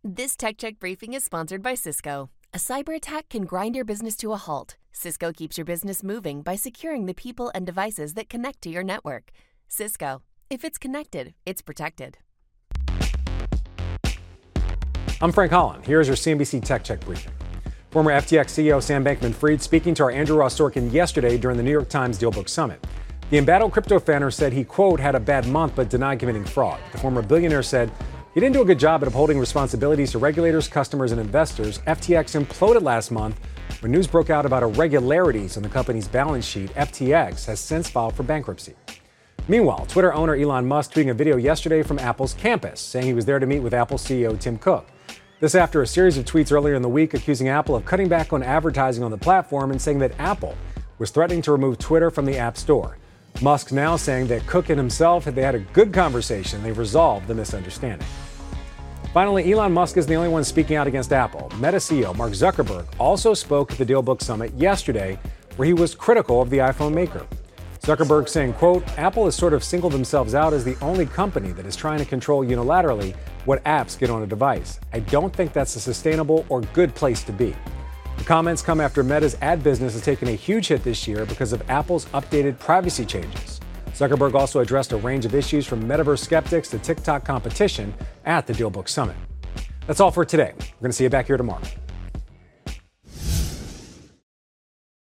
This Tech Check briefing is sponsored by Cisco. A cyber attack can grind your business to a halt. Cisco keeps your business moving by securing the people and devices that connect to your network. Cisco. If it's connected, it's protected. I'm Frank Holland. Here's your CNBC Tech Check briefing. Former FTX CEO Sam Bankman-Fried speaking to our Andrew Ross Sorkin yesterday during the New York Times DealBook Summit. The embattled crypto founder said he, quote, had a bad month but denied committing fraud. The former billionaire said he didn't do a good job at upholding responsibilities to regulators, customers, and investors. FTX imploded last month when news broke out about irregularities on the company's balance sheet. FTX has since filed for bankruptcy. Meanwhile, Twitter owner Elon Musk tweeting a video yesterday from Apple's campus, saying he was there to meet with Apple CEO Tim Cook. This after a series of tweets earlier in the week accusing Apple of cutting back on advertising on the platform and saying that Apple was threatening to remove Twitter from the App Store. Musk now saying that Cook and himself they had a good conversation. They've resolved the misunderstanding. Finally, Elon Musk is the only one speaking out against Apple. Meta CEO Mark Zuckerberg also spoke at the DealBook Summit yesterday, where he was critical of the iPhone maker. Zuckerberg saying, quote, Apple has sort of singled themselves out as the only company that is trying to control unilaterally what apps get on a device. I don't think that's a sustainable or good place to be. The comments come after Meta's ad business has taken a huge hit this year because of Apple's updated privacy changes. Zuckerberg also addressed a range of issues from metaverse skeptics to TikTok competition at the DealBook Summit. That's all for today. We're going to see you back here tomorrow.